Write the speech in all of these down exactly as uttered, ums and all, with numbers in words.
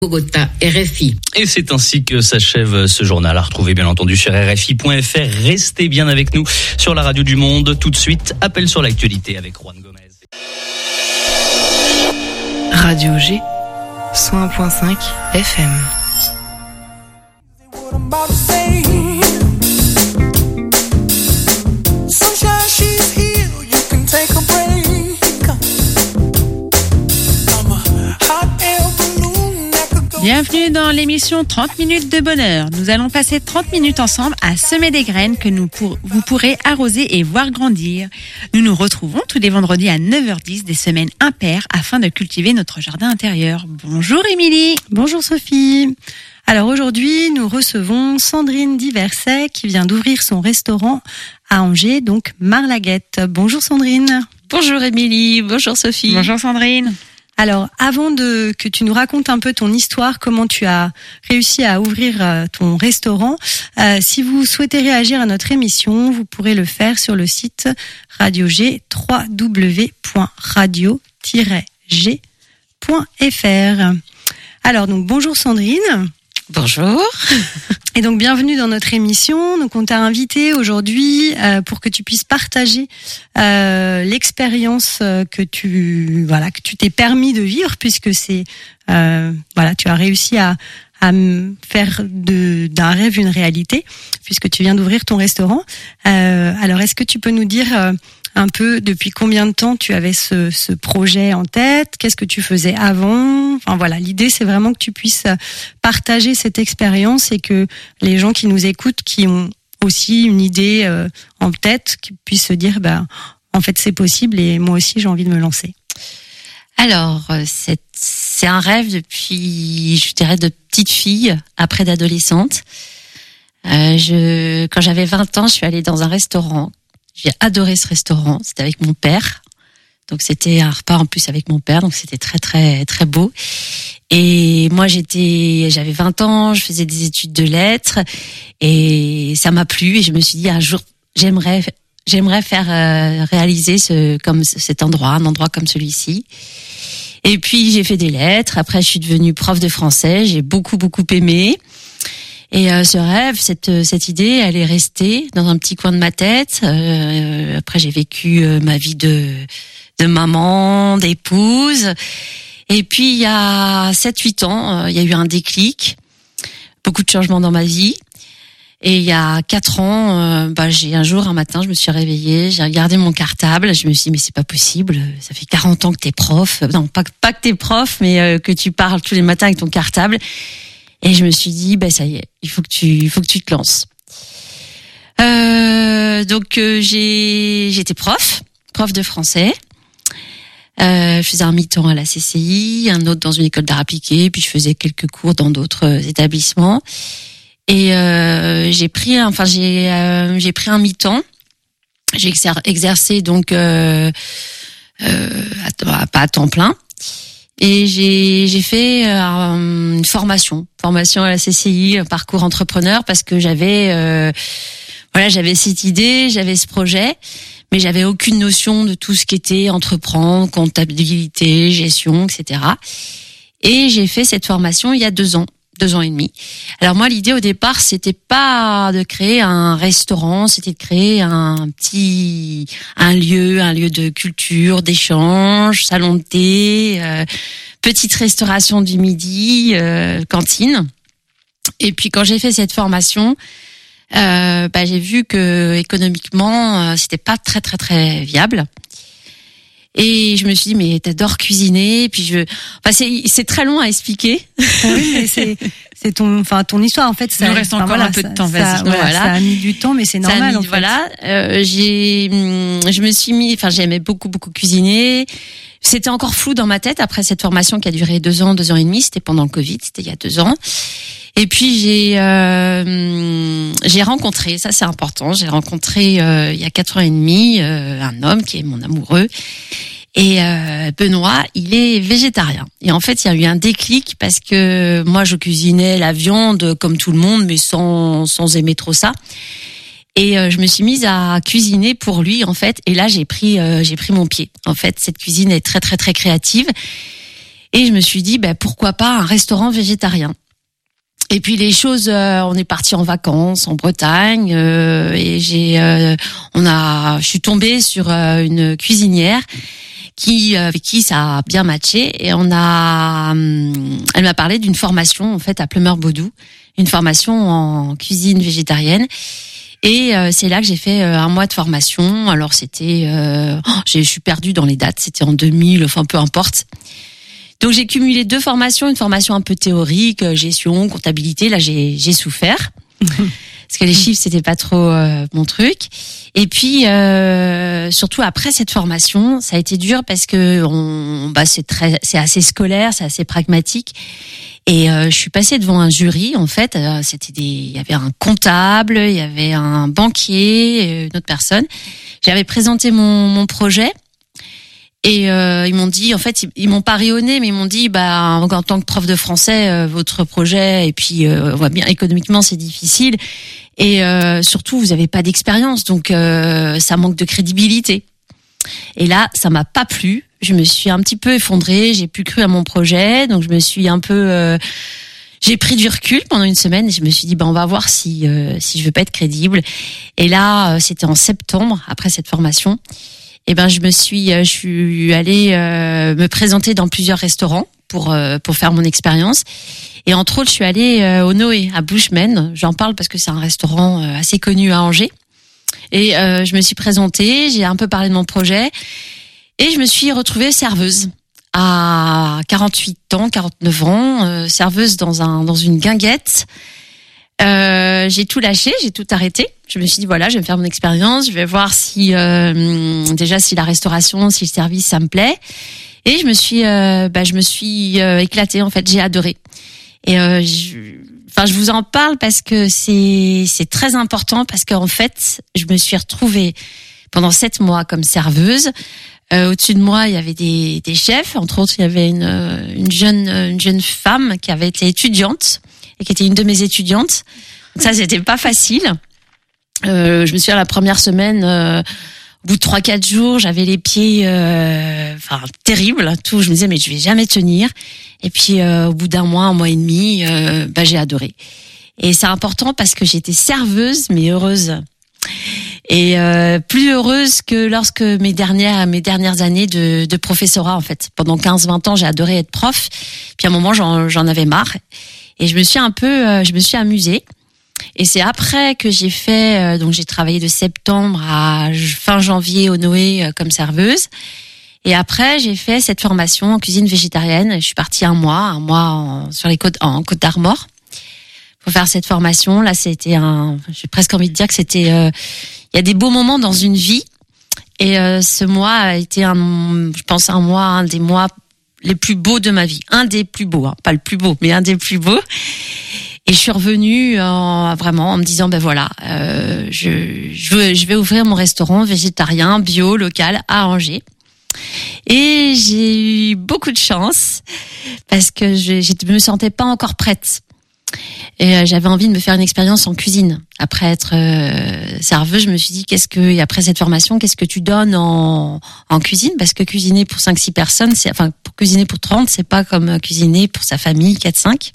Bogota, R F I. Et c'est ainsi que s'achève ce journal. À retrouver bien entendu sur R F I point F R. Restez bien avec nous sur la radio du monde. Tout de suite, appel sur l'actualité avec Juan Gomez. Radio G, cent un virgule cinq F M. Bienvenue dans l'émission trente minutes de bonheur. Nous allons passer trente minutes ensemble à semer des graines que nous pour, vous pourrez arroser et voir grandir. Nous nous retrouvons tous les vendredis à neuf heures dix des semaines impaires afin de cultiver notre jardin intérieur. Bonjour Émilie. Bonjour Sophie. Alors aujourd'hui, nous recevons Sandrine Diverset qui vient d'ouvrir son restaurant à Angers, donc Marlaguette. Bonjour Sandrine. Bonjour Émilie, bonjour Sophie. Bonjour Sandrine. Alors, avant de que tu nous racontes un peu ton histoire, comment tu as réussi à ouvrir euh, ton restaurant, euh, si vous souhaitez réagir à notre émission, vous pourrez le faire sur le site Radio G, w w w point radio tiret g point f r. Alors, donc, bonjour Sandrine. Bonjour. Et donc, bienvenue dans notre émission. Donc, on t'a invité aujourd'hui euh, pour que tu puisses partager euh, l'expérience que tu voilà que tu t'es permis de vivre, puisque c'est euh, voilà tu as réussi à à faire de d'un rêve une réalité, puisque tu viens d'ouvrir ton restaurant. Euh, alors, est-ce que tu peux nous dire euh, un peu depuis combien de temps tu avais ce, ce projet en tête? Qu'est-ce que tu faisais avant? Enfin voilà, l'idée c'est vraiment que tu puisses partager cette expérience et que les gens qui nous écoutent, qui ont aussi une idée euh, en tête, qui puissent se dire bah en fait c'est possible et moi aussi j'ai envie de me lancer. Alors c'est c'est un rêve depuis, je dirais, de petite fille, après d'adolescente. Euh, je quand j'avais vingt ans, je suis allée dans un restaurant. J'ai adoré ce restaurant, c'était avec mon père. Donc c'était un repas en plus avec mon père, donc c'était très très très beau. Et moi j'étais j'avais vingt ans, je faisais des études de lettres et ça m'a plu et je me suis dit un jour j'aimerais j'aimerais faire euh, réaliser ce comme cet endroit, un endroit comme celui-ci. Et puis j'ai fait des lettres, après je suis devenue prof de français, j'ai beaucoup beaucoup aimé. Et euh, ce rêve, cette cette idée, elle est restée dans un petit coin de ma tête. Euh, après, j'ai vécu euh, ma vie de de maman, d'épouse. Et puis il y a sept huit ans, euh, il y a eu un déclic, beaucoup de changements dans ma vie. Et il y a quatre ans, euh, bah j'ai un jour, un matin, je me suis réveillée, j'ai regardé mon cartable, je me suis dit mais c'est pas possible, ça fait quarante ans que t'es prof, non pas pas que t'es prof, mais euh, que tu parles tous les matins avec ton cartable. Et je me suis dit, ben ça y est, il faut que tu, il faut que tu te lances. Euh, donc euh, j'ai, j'étais prof, prof de français. Euh, je faisais un mi-temps à la C C I, un autre dans une école d'art appliqué, puis je faisais quelques cours dans d'autres établissements. Et euh, j'ai pris, enfin j'ai, euh, j'ai pris un mi-temps. J'ai exer- exercé donc euh, euh, à, pas à temps plein. Et j'ai j'ai fait euh, une formation, formation à la C C I, un parcours entrepreneur, parce que j'avais euh, voilà, j'avais cette idée, j'avais ce projet, mais j'avais aucune notion de tout ce qui était entreprendre, comptabilité, gestion, et cetera. Et j'ai fait cette formation il y a deux ans, deux ans et demi. Alors moi, l'idée au départ, c'était pas de créer un restaurant, c'était de créer un petit, un lieu, un lieu de culture, d'échange, salon de thé, euh, petite restauration du midi, euh, cantine. Et puis quand j'ai fait cette formation, euh, bah, j'ai vu que économiquement, euh, c'était pas très très très viable. Et je me suis dit, mais t'adores cuisiner, puis je, enfin c'est c'est très long à expliquer. Oui, mais c'est c'est ton, enfin ton histoire en fait. Ça, Il nous reste enfin, encore voilà, un peu de ça, temps, ça, vas-y. voilà, Voilà. ça a mis du temps, mais c'est normal. Ça a mis- en fait. Voilà, euh, j'ai, je me suis mis, enfin j'aimais beaucoup beaucoup cuisiner. C'était encore flou dans ma tête après cette formation qui a duré deux ans, deux ans et demi. C'était pendant le Covid, c'était il y a deux ans. Et puis j'ai euh, j'ai rencontré, ça c'est important, j'ai rencontré euh, il y a quatre ans et demi euh, un homme qui est mon amoureux. Et euh, Benoît, il est végétarien. Et en fait, il y a eu un déclic parce que moi, je cuisinais la viande comme tout le monde, mais sans sans aimer trop ça. Et euh, je me suis mise à cuisiner pour lui en fait. Et là, j'ai pris euh, j'ai pris mon pied. En fait, cette cuisine est très très très créative. Et je me suis dit, bah, pourquoi pas un restaurant végétarien. Et puis les choses, euh, on est parti en vacances en Bretagne euh, et j'ai, euh, on a, je suis tombée sur euh, une cuisinière qui, avec qui ça a bien matché et on a, hum, elle m'a parlé d'une formation en fait à Pleumeur-Baudou, une formation en cuisine végétarienne. Et euh, c'est là que j'ai fait euh, un mois de formation. Alors c'était, euh, oh, je suis perdue dans les dates. C'était en deux mille, enfin peu importe. Donc j'ai cumulé deux formations, une formation un peu théorique, gestion, comptabilité. Là j'ai j'ai souffert parce que les chiffres c'était pas trop euh, mon truc. Et puis euh, surtout après cette formation, ça a été dur parce que on, bah c'est très, c'est assez scolaire, c'est assez pragmatique. Et euh, je suis passée devant un jury. En fait, euh, c'était des, il y avait un comptable, il y avait un banquier, une autre personne. J'avais présenté mon mon projet. Et euh, ils m'ont dit, en fait, ils, ils m'ont pas rayonné, mais ils m'ont dit, bah, en tant que prof de français, euh, votre projet, et puis euh, on voit bien économiquement c'est difficile, et euh, surtout vous avez pas d'expérience, donc euh, ça manque de crédibilité. Et là, ça m'a pas plu. Je me suis un petit peu effondrée, j'ai plus cru à mon projet, donc je me suis un peu, euh, j'ai pris du recul pendant une semaine, et je me suis dit, bah, on va voir si euh, si je veux pas être crédible. Et là, euh, c'était en septembre après cette formation. Eh ben, je me suis, je suis allée euh, me présenter dans plusieurs restaurants pour euh, pour faire mon expérience. Et entre autres, je suis allée euh, au Noé à Bushman. J'en parle parce que c'est un restaurant euh, assez connu à Angers. Et euh, je me suis présentée, j'ai un peu parlé de mon projet, et je me suis retrouvée serveuse à quarante-huit ans, quarante-neuf ans, euh, serveuse dans un dans une guinguette. Euh, j'ai tout lâché, j'ai tout arrêté. Je me suis dit voilà, je vais me faire mon expérience, je vais voir si euh, déjà si la restauration, si le service ça me plaît. Et je me suis, euh, bah je me suis euh, éclatée en fait, j'ai adoré. Et euh, je, enfin je vous en parle parce que c'est c'est très important parce qu'en fait je me suis retrouvée pendant sept mois comme serveuse. Euh, au-dessus de moi il y avait des des chefs, entre autres il y avait une une jeune une jeune femme qui avait été étudiante et qui était une de mes étudiantes. Donc ça, c'était pas facile. Euh, je me suis à la première semaine, euh, au bout de trois, quatre jours, j'avais les pieds, euh, enfin, terribles, tout. Je me disais, mais je vais jamais tenir. Et puis, euh, au bout d'un mois, un mois et demi, euh, bah, j'ai adoré. Et c'est important parce que j'étais serveuse, mais heureuse. Et euh, plus heureuse que lorsque mes dernières mes dernières années de, de professorat, en fait. Pendant quinze vingt ans, j'ai adoré être prof. Puis à un moment, j'en, j'en avais marre. Et je me suis un peu, euh, je me suis amusée. Et c'est après que j'ai fait, euh, donc j'ai travaillé de septembre à fin janvier au Noé euh, comme serveuse. Et après, j'ai fait cette formation en cuisine végétarienne. Je suis partie un mois, un mois en, sur les côtes, en Côte d'Armor, pour faire cette formation. Là, c'était un, j'ai presque envie de dire que c'était, euh, il y a des beaux moments dans une vie. Et euh, ce mois a été un, je pense un mois, un des mois les plus beaux de ma vie, un des plus beaux, hein, pas le plus beau, mais un des plus beaux. Et je suis revenue en, vraiment en me disant ben voilà, euh, je je vais, je vais ouvrir mon restaurant végétarien bio local à Angers. Et j'ai eu beaucoup de chance parce que je je me sentais pas encore prête. Et euh, j'avais envie de me faire une expérience en cuisine. Après être euh, serveuse, je me suis dit qu'est-ce que, et après cette formation, qu'est-ce que tu donnes en, en cuisine? Parce que cuisiner pour cinq six personnes, c'est, enfin, pour cuisiner pour trente, c'est pas comme cuisiner pour sa famille, quatre cinq.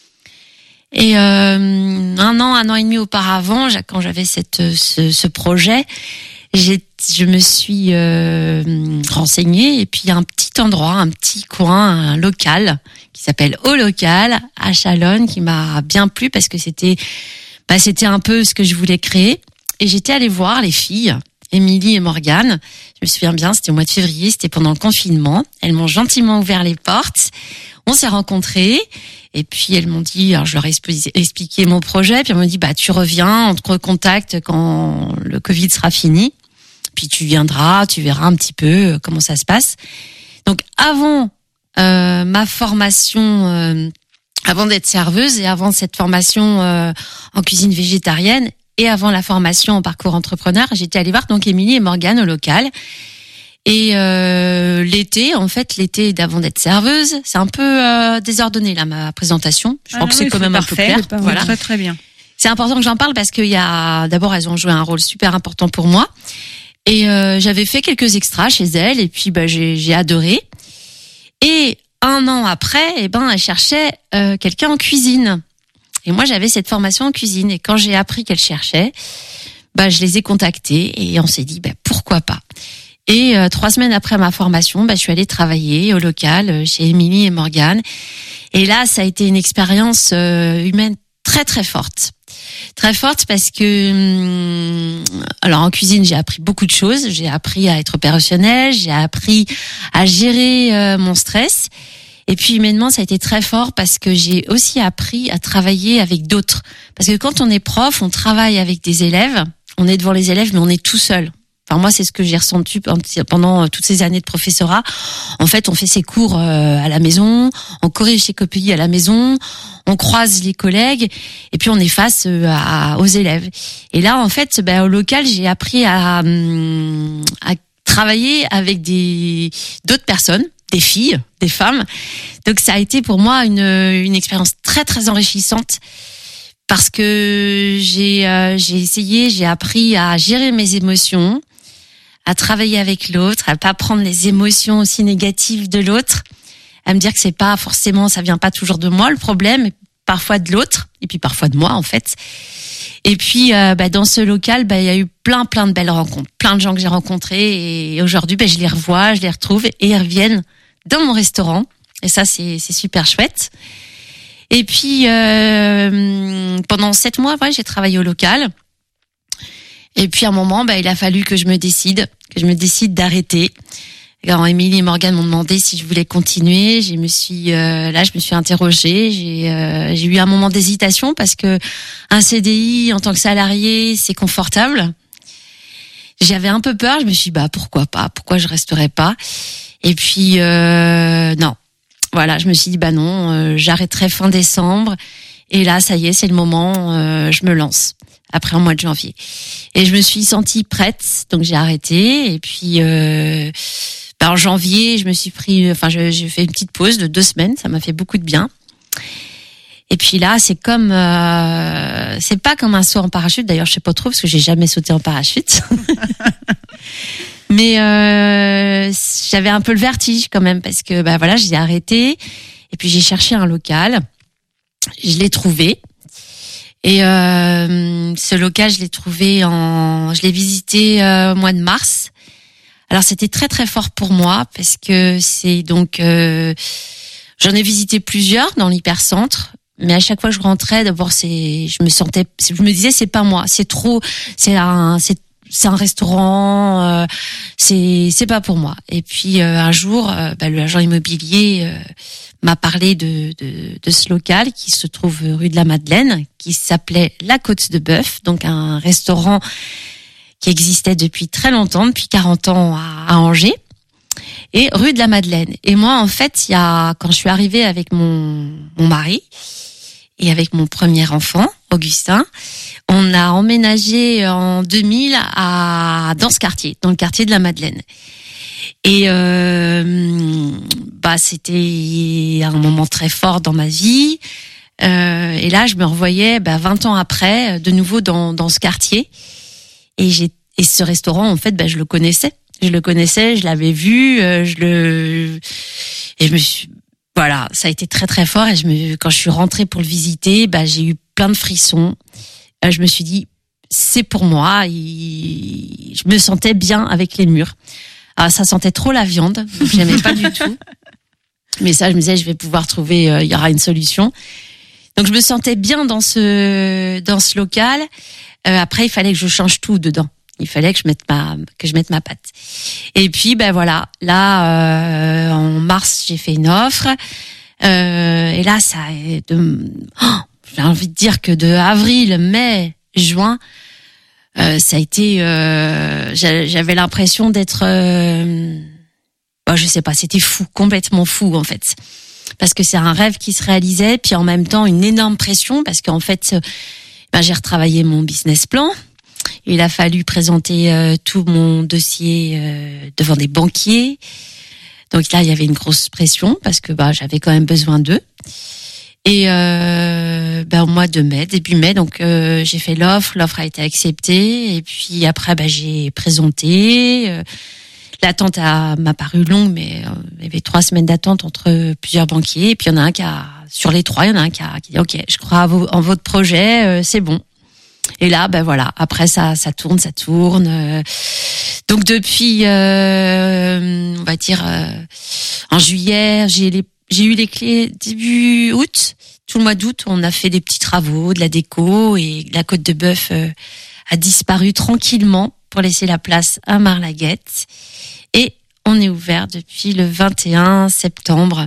Et euh, un an, un an et demi auparavant, quand j'avais cette, ce, ce projet, j'ai, je me suis euh, renseignée, et puis il y a un petit endroit, un petit coin, un local qui s'appelle Au Local à Chalonnes, qui m'a bien plu parce que c'était, bah, c'était un peu ce que je voulais créer. Et j'étais allée voir les filles, Émilie et Morgane. Je me souviens bien, c'était au mois de février, c'était pendant le confinement. Elles m'ont gentiment ouvert les portes. On s'est rencontrés. Et puis elles m'ont dit, alors je leur ai expliqué mon projet, puis elles m'ont dit bah tu reviens, on te recontacte quand le Covid sera fini, puis tu viendras, tu verras un petit peu comment ça se passe. Donc avant euh, ma formation, euh, avant d'être serveuse et avant cette formation euh, en cuisine végétarienne et avant la formation en parcours entrepreneur, j'étais allée voir donc Émilie et Morgane Au Local. Et euh, l'été, en fait, l'été d'avant d'être serveuse, c'est un peu euh, désordonné là ma présentation. Je crois ah que c'est quand même un peu clair. Voilà, très très bien. C'est important que j'en parle parce qu'il y a, d'abord, elles ont joué un rôle super important pour moi. Et euh, j'avais fait quelques extras chez elles et puis bah j'ai j'ai adoré. Et un an après, eh ben, elle cherchait euh, quelqu'un en cuisine. Et moi, j'avais cette formation en cuisine. Et quand j'ai appris qu'elle cherchait, bah, je les ai contactés et on s'est dit, bah, pourquoi pas. Et euh, trois semaines après ma formation, bah, je suis allée travailler au local euh, chez Émilie et Morgane. Et là, ça a été une expérience euh, humaine très très forte. Très forte parce que, hum, alors en cuisine, j'ai appris beaucoup de choses. J'ai appris à être opérationnelle, j'ai appris à gérer euh, mon stress. Et puis humainement, ça a été très fort parce que j'ai aussi appris à travailler avec d'autres. Parce que quand on est prof, on travaille avec des élèves, on est devant les élèves, mais on est tout seul. Enfin, moi, c'est ce que j'ai ressenti pendant toutes ces années de professorat. En fait, on fait ses cours à la maison, on corrige ses copies à la maison, on croise les collègues, et puis on est face à, aux élèves. Et là, en fait, ben, au local, j'ai appris à, à travailler avec des d'autres personnes, des filles, des femmes. Donc, ça a été pour moi une, une expérience très, très enrichissante. Parce que j'ai euh, j'ai essayé, j'ai appris à gérer mes émotions, à travailler avec l'autre, à pas prendre les émotions aussi négatives de l'autre, à me dire que c'est pas forcément, ça vient pas toujours de moi le problème, mais parfois de l'autre, et puis parfois de moi en fait. Et puis euh, bah, dans ce local, bah il y a eu plein plein de belles rencontres, plein de gens que j'ai rencontrés, et aujourd'hui bah, je les revois, je les retrouve et ils reviennent dans mon restaurant. Et ça c'est c'est super chouette. Et puis euh, pendant sept mois, ouais, j'ai travaillé au local. Et puis à un moment, bah, il a fallu que je me décide, que je me décide d'arrêter. Quand Émilie et Morgane m'ont demandé si je voulais continuer, je me suis euh, là, je me suis interrogée. J'ai euh, j'ai eu un moment d'hésitation parce que un C D I en tant que salarié, c'est confortable. J'avais un peu peur. Je me suis dit, bah pourquoi pas, pourquoi je resterais pas. Et puis euh, non. Voilà, je me suis dit bah non, euh, j'arrêterai fin décembre et là ça y est, c'est le moment, euh, je me lance après un mois de janvier. Et je me suis sentie prête, donc j'ai arrêté et puis euh, bah, en janvier, je me suis pris enfin je, j'ai fait une petite pause de deux semaines, ça m'a fait beaucoup de bien. Et puis là, c'est comme euh, c'est pas comme un saut en parachute, d'ailleurs, je sais pas trop parce que j'ai jamais sauté en parachute. Mais euh, j'avais un peu le vertige quand même parce que bah voilà, j'ai arrêté et puis j'ai cherché un local. Je l'ai trouvé et euh, ce local, je l'ai trouvé en, je l'ai visité euh, au mois de mars. Alors c'était très très fort pour moi parce que c'est donc euh, j'en ai visité plusieurs dans l'hypercentre. Mais à chaque fois que je rentrais, d'abord c'est, je me sentais, je me disais c'est pas moi, c'est trop, c'est un, c'est c'est un restaurant, euh, c'est c'est pas pour moi. Et puis euh, un jour, euh, bah, l'agent immobilier euh, m'a parlé de, de de ce local qui se trouve rue de la Madeleine, qui s'appelait La Côte de Bœuf, donc un restaurant qui existait depuis très longtemps, depuis quarante ans à, à Angers, et rue de la Madeleine. Et moi, en fait, il y a quand je suis arrivée avec mon mon mari et avec mon premier enfant, Augustin, on a emménagé en deux mille à dans ce quartier, dans le quartier de la Madeleine. Et euh, bah c'était un moment très fort dans ma vie. Euh, et là, je me revoyais bah, vingt ans après, de nouveau dans dans ce quartier. Et j'ai et ce restaurant, en fait, bah, je le connaissais. Je le connaissais, je l'avais vu, euh, je le et je me suis voilà, ça a été très très fort et je me quand je suis rentrée pour le visiter, bah j'ai eu plein de frissons. Euh, je me suis dit c'est pour moi, et je me sentais bien avec les murs. Alors ça sentait trop la viande, donc j'aimais pas du tout. Mais ça je me disais je vais pouvoir trouver il euh, y aura une solution. Donc je me sentais bien dans ce dans ce local. Euh, après il fallait que je change tout dedans. Il fallait que je mette ma que je mette ma patte. Et puis ben voilà, là euh, en mars j'ai fait une offre euh, et là ça de oh, j'ai envie de dire que de avril, mai, juin euh, ça a été euh, j'avais l'impression d'être euh, oh, je sais pas, c'était fou, complètement fou en fait. Parce que c'est un rêve qui se réalisait puis en même temps une énorme pression parce qu'en fait ben j'ai retravaillé mon business plan. Il a fallu présenter euh, tout mon dossier euh, devant des banquiers. Donc là, il y avait une grosse pression parce que bah j'avais quand même besoin d'eux. Et euh, bah, au mois de mai, début mai, donc euh, j'ai fait l'offre. L'offre a été acceptée. Et puis après, bah, j'ai présenté. Euh, l'attente a, m'a paru longue, mais euh, il y avait trois semaines d'attente entre plusieurs banquiers. Et puis il y en a un qui a, sur les trois, il y en a un qui a qui dit ok, je crois à vos, en votre projet, euh, c'est bon. Et là, ben voilà. Après ça, ça tourne, ça tourne. Euh, donc depuis, euh, on va dire euh, en juillet, j'ai les, j'ai eu les clés début août. Tout le mois d'août, on a fait des petits travaux, de la déco, et la côte de bœuf euh, a disparu tranquillement pour laisser la place à Marlaguette. Et on est ouvert depuis le vingt et un septembre.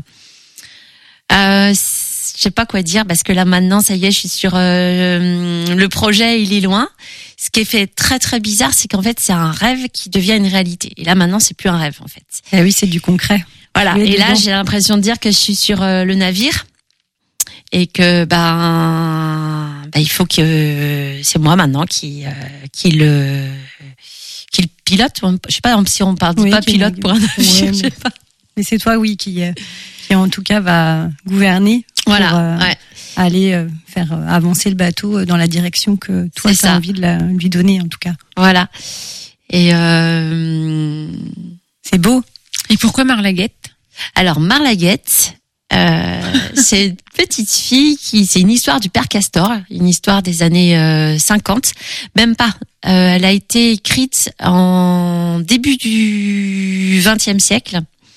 Euh, je sais pas quoi dire parce que là maintenant, ça y est, je suis sur euh, le projet, il est loin. Ce qui est fait très très bizarre, c'est qu'en fait, c'est un rêve qui devient une réalité. Et là maintenant, c'est plus un rêve en fait. Eh oui, c'est du concret. Voilà. Oui, et là, bon. j'ai l'impression de dire que je suis sur euh, le navire. Et que ben, ben il faut que c'est moi maintenant qui euh, qui le qui le pilote. Je sais pas si on parle Oui, pas qui- pilote pour un navire. Ouais, je sais mais- pas. Mais c'est toi, oui, qui, euh, qui en tout cas va gouverner pour Voilà. euh, ouais. aller euh, faire euh, avancer le bateau euh, dans la direction que toi C'est tu as ça. envie de la, lui donner, en tout cas. Voilà. Et euh, C'est beau. Et pourquoi Marlaguette? alors Marlaguette. Euh, c'est une petite fille qui, c'est une histoire du père Castor, une histoire des années euh, cinquante, même pas. Euh, elle a été écrite en début du vingtième siècle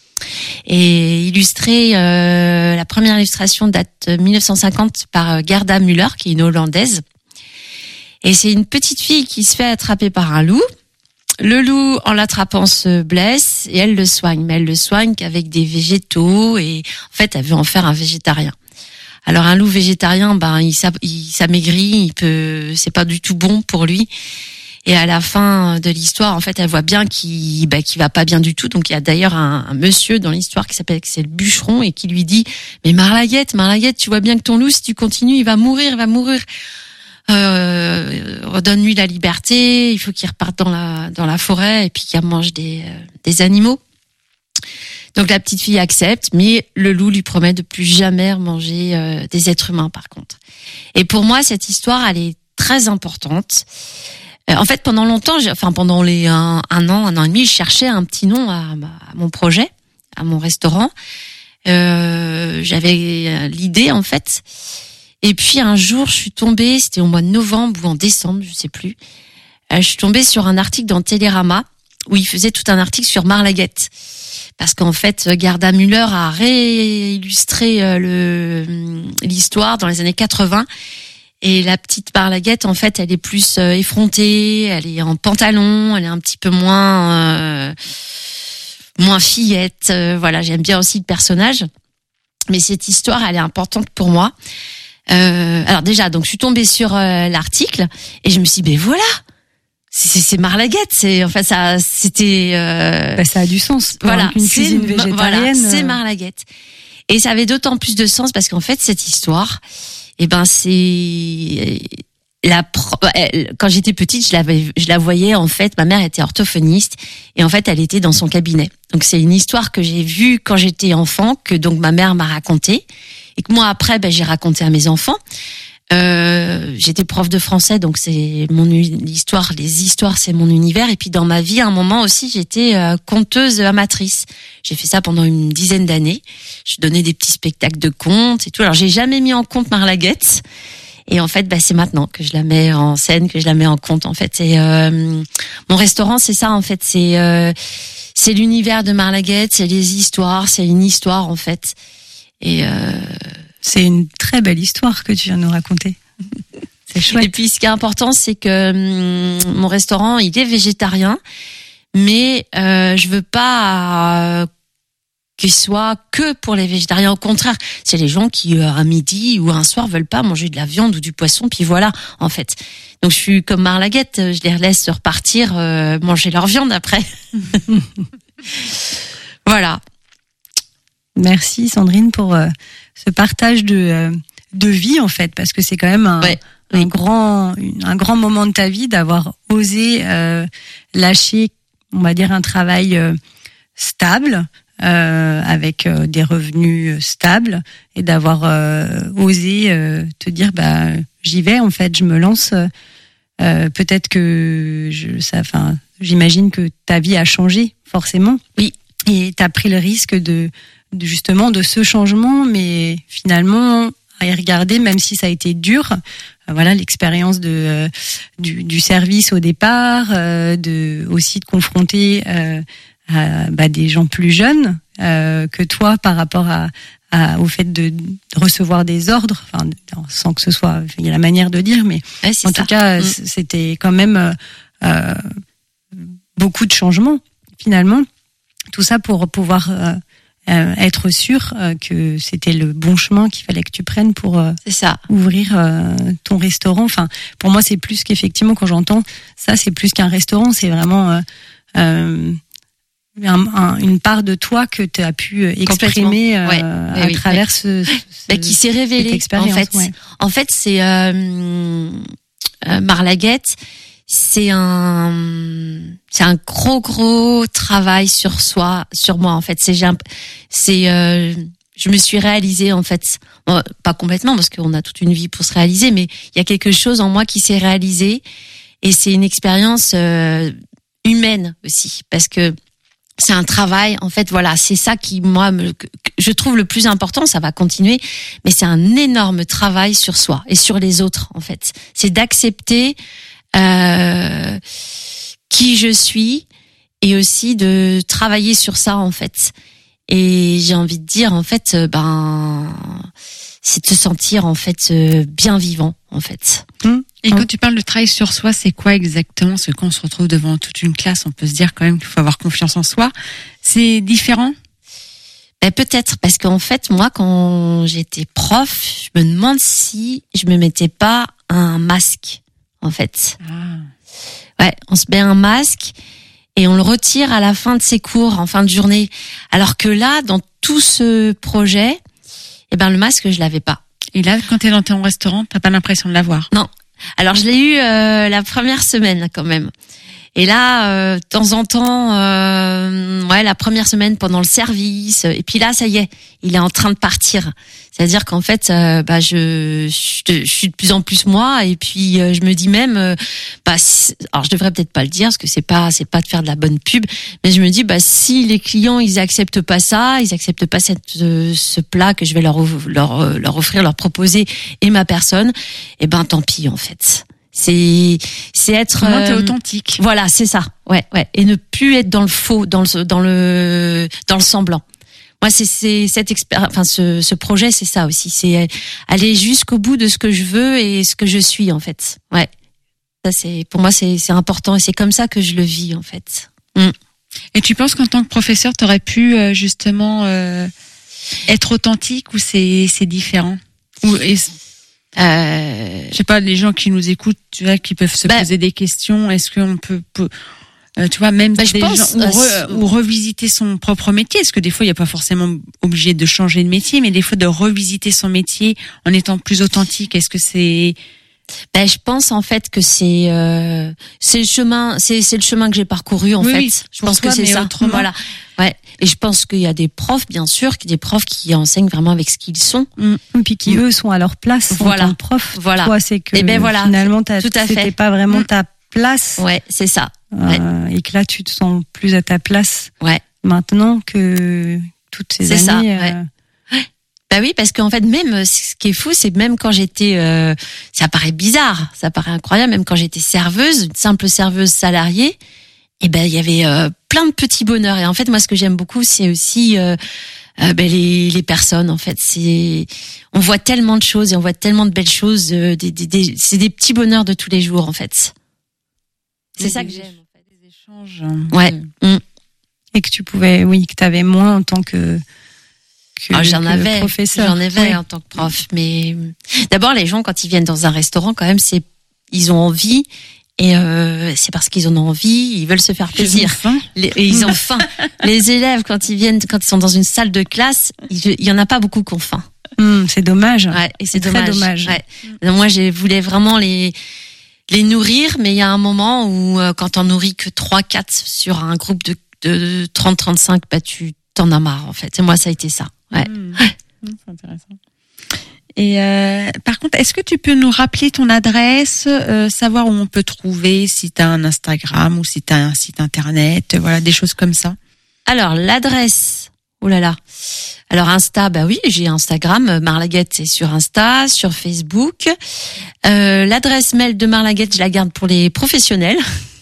et illustrée. Euh, la première illustration date de mille neuf cent cinquante par Gerda Müller, qui est une Hollandaise. Et c'est une petite fille qui se fait attraper par un loup. Le loup, en l'attrapant, se blesse et elle le soigne. Mais elle le soigne qu'avec des végétaux et en fait, elle veut en faire un végétarien. Alors un loup végétarien, ben il, s'a- il s'amaigrit, il peut, c'est pas du tout bon pour lui. Et à la fin de l'histoire, en fait, elle voit bien qu'il, ben, qu'il va pas bien du tout. Donc il y a d'ailleurs un, un monsieur dans l'histoire qui s'appelle c'est le bûcheron et qui lui dit mais Marlaguette, Marlaguette, tu vois bien que ton loup, si tu continues, il va mourir, il va mourir. Euh, redonne-lui la liberté, il faut qu'il reparte dans la dans la forêt et puis qu'il mange des euh, des animaux. Donc la petite fille accepte, mais le loup lui promet de plus jamais manger euh, des êtres humains par contre. Et pour moi cette histoire elle est très importante. Euh, en fait pendant longtemps, j'ai, enfin pendant les un, un an, un an et demi, je cherchais un petit nom à, ma- à mon projet, à mon restaurant. Euh, j'avais l'idée en fait. Et puis un jour, je suis tombée, c'était au mois de novembre ou en décembre, je sais plus. Euh, je suis tombée sur un article dans Télérama où il faisait tout un article sur Marlaguette. Parce qu'en fait, Gerda Müller a réillustré euh, le l'histoire dans les années quatre-vingts. Et la petite Marlaguette, en fait, elle est plus euh, effrontée, elle est en pantalon, elle est un petit peu moins euh, moins fillette. Euh, voilà, j'aime bien aussi le personnage. Mais cette histoire, elle est importante pour moi. Euh, alors déjà, donc je suis tombée sur euh, l'article et je me suis dit, ben voilà, c'est, c'est, c'est Marlaguette, c'est enfin ça, c'était euh, Bah, ça a du sens. Pour voilà, une c'est cuisine ma- végétarienne. voilà, c'est euh, Marlaguette. Et ça avait d'autant plus de sens parce qu'en fait cette histoire, eh ben c'est la pro- elle- quand j'étais petite, je l'avais, je la voyais en fait. Ma mère était orthophoniste et en fait elle était dans son cabinet. Donc c'est une histoire que j'ai vue quand j'étais enfant, que donc ma mère m'a racontée et que moi après ben j'ai raconté à mes enfants. Euh, j'étais prof de français, donc c'est mon histoire, les histoires, c'est mon univers. Et puis dans ma vie, à un moment aussi, j'étais euh, conteuse amatrice. J'ai fait ça pendant une dizaine d'années. Je donnais des petits spectacles de contes et tout. Alors j'ai jamais mis en compte Marlaguette. Et en fait, bah, c'est maintenant que je la mets en scène, que je la mets en compte. En fait, c'est euh, mon restaurant, c'est ça. En fait, c'est euh, c'est l'univers de Marlaguette, c'est les histoires, c'est une histoire en fait. Et euh, C'est une très belle histoire que tu viens de nous raconter. C'est Et chouette. puis, ce qui est important, c'est que hum, mon restaurant, il est végétarien, mais euh, je veux pas euh, qu'il soit que pour les végétariens. Au contraire, c'est les gens qui, euh, à midi ou un soir, veulent pas manger de la viande ou du poisson. Puis voilà, en fait. Donc, je suis comme Marlaguette, je les laisse repartir euh, manger leur viande après. Voilà. Merci Sandrine pour euh, ce partage de euh, de vie en fait, parce que c'est quand même un, Ouais, un oui. grand un grand moment de ta vie d'avoir osé euh, lâcher, on va dire, un travail euh, stable euh, avec euh, des revenus stables et d'avoir euh, osé euh, te dire bah j'y vais en fait, je me lance. Euh, peut-être que je, ça, enfin, j'imagine que ta vie a changé forcément. Oui. Et t'as pris le risque de, de justement de ce changement, mais finalement à y regarder, même si ça a été dur. Euh, voilà, l'expérience de euh, du, du service au départ, euh, de aussi de confronter euh, à, bah, des gens plus jeunes euh, que toi par rapport à, à au fait de, de recevoir des ordres. Enfin, sans que ce soit, il y a la manière de dire, mais Ouais, c'est en ça. tout cas, Mm. c'était quand même euh, beaucoup de changements finalement. Tout ça pour pouvoir euh, euh, être sûr euh, que c'était le bon chemin qu'il fallait que tu prennes pour euh, C'est ça. ouvrir euh, ton restaurant. Enfin, pour moi, c'est plus qu'effectivement, quand j'entends ça, c'est plus qu'un restaurant, c'est vraiment euh, euh, un, un, une part de toi que tu as pu exprimer euh, Ouais. à Oui, oui, travers oui. ce, ce Bah, qui s'est révélé. cette expérience, En fait, ouais. en fait, c'est euh, euh, Marlaguette. C'est un, c'est un gros gros travail sur soi, sur moi en fait. C'est, j'ai un- c'est, euh, je me suis réalisée en fait, bon, pas complètement parce qu'on a toute une vie pour se réaliser, mais il y a quelque chose en moi qui s'est réalisé et c'est une expérience euh, humaine aussi parce que c'est un travail en fait. Voilà, c'est ça qui moi me, que- que je trouve le plus important. Ça va continuer, mais c'est un énorme travail sur soi et sur les autres en fait. C'est d'accepter euh, qui je suis et aussi de travailler sur ça en fait. Et j'ai envie de dire en fait, euh, ben, c'est de se sentir en fait euh, bien vivant en fait. Et quand tu parles de travail sur soi, c'est quoi exactement? Parce que quand on se retrouve devant toute une classe, on peut se dire quand même qu'il faut avoir confiance en soi. C'est différent? Ben, peut-être parce qu'en fait moi quand j'étais prof, je me demande si je me mettais pas un masque en fait. Ah. Ouais, on se met un masque et on le retire à la fin de ses cours, en fin de journée. Alors que là, dans tout ce projet, eh ben le masque, je l'avais pas. Et là, quand t'es dans ton restaurant, t'as pas l'impression de l'avoir? Non. Alors je l'ai eu euh, la première semaine quand même. Et là, euh, de temps en temps, euh, ouais, la première semaine pendant le service. Et puis là, ça y est, il est en train de partir. C'est-à-dire qu'en fait, euh, bah, je, je, je suis de plus en plus moi. Et puis euh, je me dis même, euh, bah, si, alors je devrais peut-être pas le dire parce que c'est pas, c'est pas de faire de la bonne pub. Mais je me dis, bah, si les clients ils acceptent pas ça, ils acceptent pas cette, euh, ce plat que je vais leur leur leur offrir, leur proposer et ma personne, et ben tant pis en fait. C'est c'est être Comment t'es euh, authentique? voilà, c'est ça. Ouais, ouais, et ne plus être dans le faux, dans le dans le dans le semblant. Moi, c'est c'est cette expérience, enfin ce ce projet, c'est ça aussi, c'est aller jusqu'au bout de ce que je veux et ce que je suis en fait. Ouais. Ça c'est pour moi c'est c'est important et c'est comme ça que je le vis en fait. Mm. Et tu penses qu'en tant que professeur, t'aurais pu euh, justement euh, être authentique ou c'est c'est différent? Ou et, Euh, je sais pas, les gens qui nous écoutent, tu vois, qui peuvent se Bah, poser des questions. Est-ce qu'on peut, peut euh, tu vois, même Bah, je des pense, gens, ou, euh, re- ou revisiter son propre métier? Parce que des fois, il n'y a pas forcément obligé de changer de métier, mais des fois de revisiter son métier en étant plus authentique. Est-ce que c'est Ben, je pense en fait que c'est euh, c'est le chemin, c'est c'est le chemin que j'ai parcouru en Oui, fait. oui, je pour pense toi, que c'est mais ça. autrement. Voilà. Ouais. Et je pense qu'il y a des profs, bien sûr, qui des profs qui enseignent vraiment avec ce qu'ils sont. Et puis qui eux sont à leur place Voilà. en tant que prof. Voilà. Toi, c'est que Eh ben voilà. finalement, t'as- Tout à c'était fait. pas vraiment Mm. ta place, Ouais, c'est ça. euh, et que là, tu te sens plus à ta place Ouais. maintenant que toutes ces C'est ça, années. ouais. euh, Bah oui, parce qu'en fait, même ce qui est fou, c'est même quand j'étais, euh, ça paraît bizarre, ça paraît incroyable, même quand j'étais serveuse, une simple serveuse salariée, et ben il y avait euh, plein de petits bonheurs. Et en fait, moi, ce que j'aime beaucoup, c'est aussi euh, euh, ben, les, les personnes. En fait, c'est, on voit tellement de choses et on voit tellement de belles choses. Euh, des, des, des, c'est des petits bonheurs de tous les jours, en fait. C'est ça que j'aime. En fait. des échanges? hein, Ouais. de- Mm. et que tu pouvais, oui, que tu avais moins en tant que, que, Ah, j'en que avais, professeur. j'en avais Ouais. en tant que prof. Mais d'abord, les gens quand ils viennent dans un restaurant, quand même, c'est ils ont envie et euh, c'est parce qu'ils en ont envie, ils veulent se faire plaisir. Ils ont faim. Les- et ils ont faim. Les élèves quand ils viennent, quand ils sont dans une salle de classe, il il y en a pas beaucoup qui ont faim. Hum, c'est dommage. Ouais, et c'est Très dommage. dommage. Ouais. Donc, moi, je voulais vraiment les les nourrir, mais il y a un moment où euh, quand on nourrit que trois, quatre sur un groupe de de trente, trente-cinq, bah tu t'en as marre en fait. Et moi, ça a été ça. Ouais. Mmh. Mmh, c'est intéressant. Et euh, par contre, est-ce que tu peux nous rappeler ton adresse, euh, savoir où on peut trouver, si tu as un Instagram ou si tu as un site internet, voilà, des choses comme ça. Alors, l'adresse, oh là là. Alors, Insta, bah oui, j'ai Instagram, Marlaguette, c'est sur Insta, sur Facebook. Euh, l'adresse mail de Marlaguette, je la garde pour les professionnels.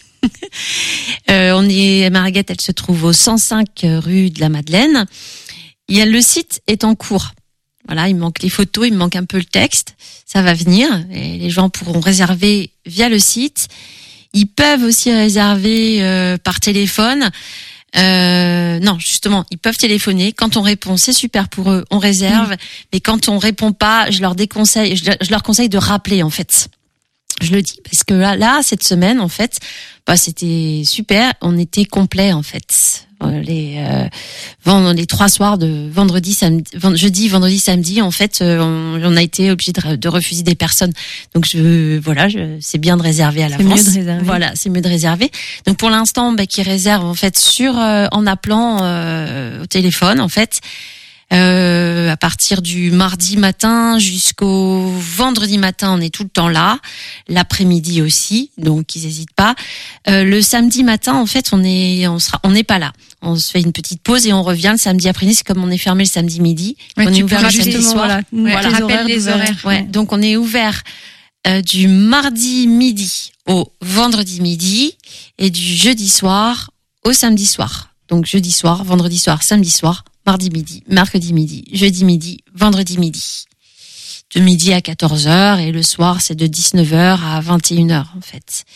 euh, on est, Marlaguette, elle se trouve au cent cinq rue de la Madeleine. Il y a, le site est en cours. Voilà, il me manque les photos, il me manque un peu le texte. Ça va venir et les gens pourront réserver via le site. Ils peuvent aussi réserver euh, par téléphone. Euh, non, justement, ils peuvent téléphoner. Quand on répond, c'est super pour eux, on réserve. Mmh. Mais quand on répond pas, je leur déconseille, je leur conseille de rappeler, en fait. Je le dis parce que là, là cette semaine, en fait, bah, c'était super. On était complet, en fait. Les euh, les trois soirs de vendredi, samedi, jeudi, vendredi, samedi, en fait, on, on a été obligé de, de refuser des personnes. Donc je, voilà, je, c'est bien de réserver à l'avance. C'est mieux de réserver. Voilà, c'est mieux de réserver. Donc pour l'instant, bah, qui réserve en fait sur euh, en appelant euh, au téléphone, en fait. Euh, à partir du mardi matin jusqu'au vendredi matin, on est tout le temps là. L'après-midi aussi, donc ils n'hésitent pas. Euh, le samedi matin, en fait, on est, on sera, on n'est pas là. On se fait une petite pause et on revient le samedi après-midi. C'est comme on est fermé le samedi midi. Ouais, on tu est ouvert le samedi soir. Voilà, Ouais, voilà. les Les horaires, les horaires. Ouais. Donc on est ouvert euh, du mardi midi au vendredi midi et du jeudi soir au samedi soir. Donc jeudi soir, vendredi soir, samedi soir. Mardi midi, mercredi midi, jeudi midi, vendredi midi. De midi à quatorze heures et le soir, c'est de dix-neuf heures à vingt et une heures, en fait.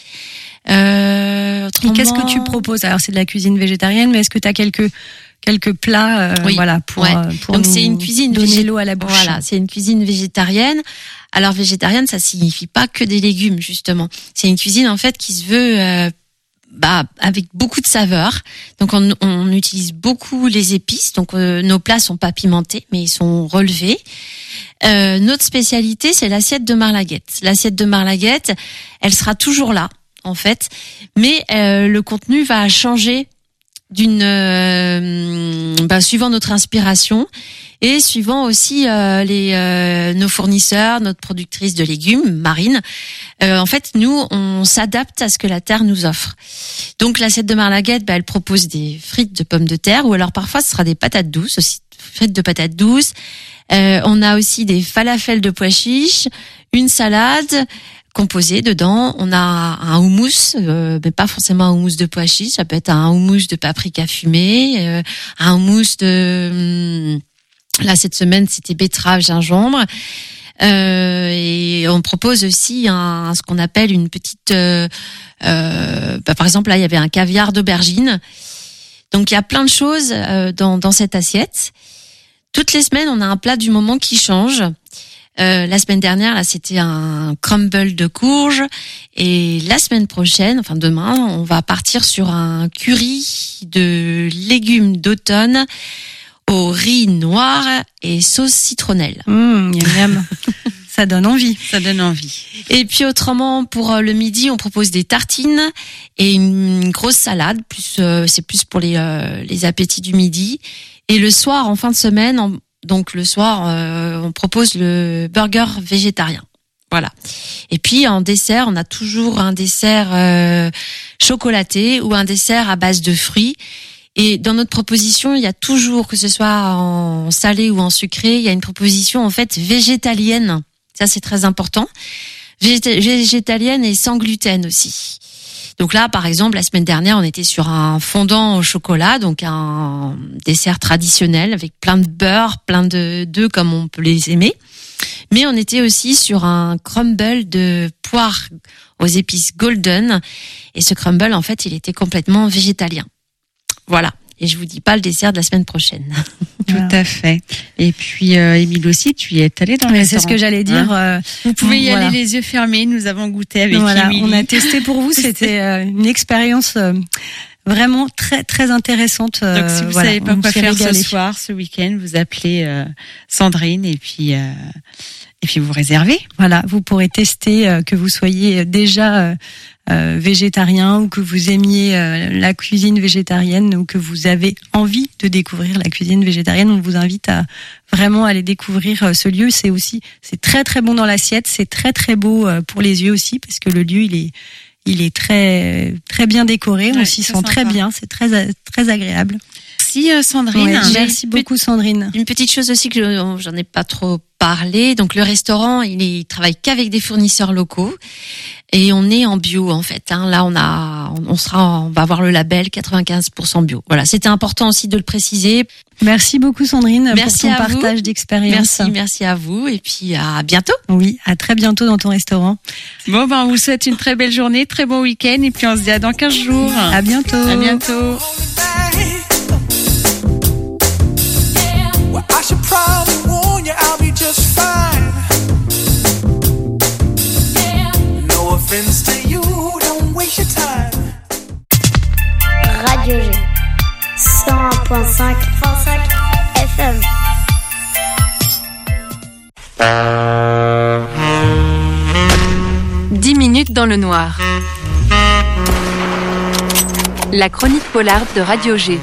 Euh, et qu'est-ce que tu proposes? Alors, c'est de la cuisine végétarienne, mais est-ce que tu as quelques, quelques plats, euh, oui. voilà, pour, ouais. pour Donc, c'est une cuisine donner végé... l'eau à la bouche. Voilà, c'est une cuisine végétarienne. Alors, végétarienne, ça signifie pas que des légumes, justement. C'est une cuisine, en fait, qui se veut, euh, bah avec beaucoup de saveurs. Donc on, on utilise beaucoup les épices. Donc euh, nos plats sont pas pimentés, mais ils sont relevés. Euh, notre spécialité, c'est l'assiette de Marlaguette. L'assiette de Marlaguette, elle sera toujours là en fait, mais euh, le contenu va changer d'une euh, bah, suivant notre inspiration et suivant aussi euh, les euh, nos fournisseurs, notre productrice de légumes, Marine. Euh, en fait, nous, on s'adapte à ce que la terre nous offre. Donc, l'assiette de Marlaguette, bah, elle propose des frites de pommes de terre ou alors parfois ce sera des patates douces aussi, frites de patates douces. Euh, on a aussi des falafels de pois chiches, une salade composé dedans. On a un houmous, euh, mais pas forcément un houmous de pois chiches. Ça peut être un houmous de paprika fumé, euh, un houmous de... Hum, là, cette semaine, c'était betterave, gingembre. Euh, et on propose aussi un, ce qu'on appelle une petite... Euh, euh, bah, par exemple, là, il y avait un caviar d'aubergine. Donc, il y a plein de choses euh, dans, dans cette assiette. Toutes les semaines, on a un plat du moment qui change. Euh, la semaine dernière, là, c'était un crumble de courge, et la semaine prochaine, enfin demain, on va partir sur un curry de légumes d'automne au riz noir et sauce citronnelle. Mmh, miam, miam. Ça donne envie. Ça donne envie. Et puis autrement, pour le midi, on propose des tartines et une grosse salade. Plus, euh, c'est plus pour les euh, les appétits du midi. Et le soir, en fin de semaine, en Donc le soir, euh, on propose le burger végétarien. Voilà. Et puis en dessert, on a toujours un dessert euh, chocolaté ou un dessert à base de fruits. Et dans notre proposition, il y a toujours, que ce soit en salé ou en sucré, il y a une proposition en fait végétalienne. Ça, c'est très important. Végéta- végétalienne et sans gluten aussi. Donc là, par exemple, la semaine dernière, on était sur un fondant au chocolat, donc un dessert traditionnel avec plein de beurre, plein de d'œufs comme on peut les aimer. Mais on était aussi sur un crumble de poire aux épices golden. Et ce crumble, en fait, il était complètement végétalien. Voilà. Et je vous dis pas le dessert de la semaine prochaine. Tout voilà. à fait. Et puis, euh, Émile aussi, tu y es allée dans le ouais, restaurant. C'est ce que j'allais dire. Hein vous pouvez y voilà. aller les yeux fermés. Nous avons goûté avec voilà, Émilie. On a testé pour vous. C'était euh, une expérience euh, vraiment très très intéressante. Euh, Donc, si vous voilà, savez pas quoi faire régalé. ce soir, ce week-end, vous appelez euh, Sandrine et puis euh, Et puis vous réservez. Voilà, vous pourrez tester euh, que vous soyez déjà euh, euh, végétarien ou que vous aimiez euh, la cuisine végétarienne ou que vous avez envie de découvrir la cuisine végétarienne. On vous invite à vraiment aller découvrir euh, ce lieu. C'est aussi, c'est très très bon dans l'assiette, c'est très très beau euh, pour les yeux aussi parce que le lieu il est il est très très bien décoré. Ouais, On s'y très sent très sympa. bien, c'est très très agréable. Merci euh, Sandrine. Ouais, J'ai merci une beaucoup Sandrine. Une petite chose aussi que je- j'en ai pas trop parlé. Donc le restaurant, il, est, il travaille qu'avec des fournisseurs locaux et on est en bio en fait. Hein. Là, on a, on sera, on va avoir le label quatre-vingt-quinze pour cent bio. Voilà, c'était important aussi de le préciser. Merci beaucoup Sandrine Merci pour ton à vous. partage d'expérience. Merci, merci à vous et puis à bientôt. Oui, à très bientôt dans ton restaurant. Bon, ben, on vous souhaite une très belle journée, très bon week-end et puis on se dit à dans quinze jours. À bientôt. À bientôt. Well, I should probably warn you, I'll be just fine. No offense to you, don't waste your time. Radio G cent un point cinq F M. dix minutes dans le noir. La chronique polarde de Radio G.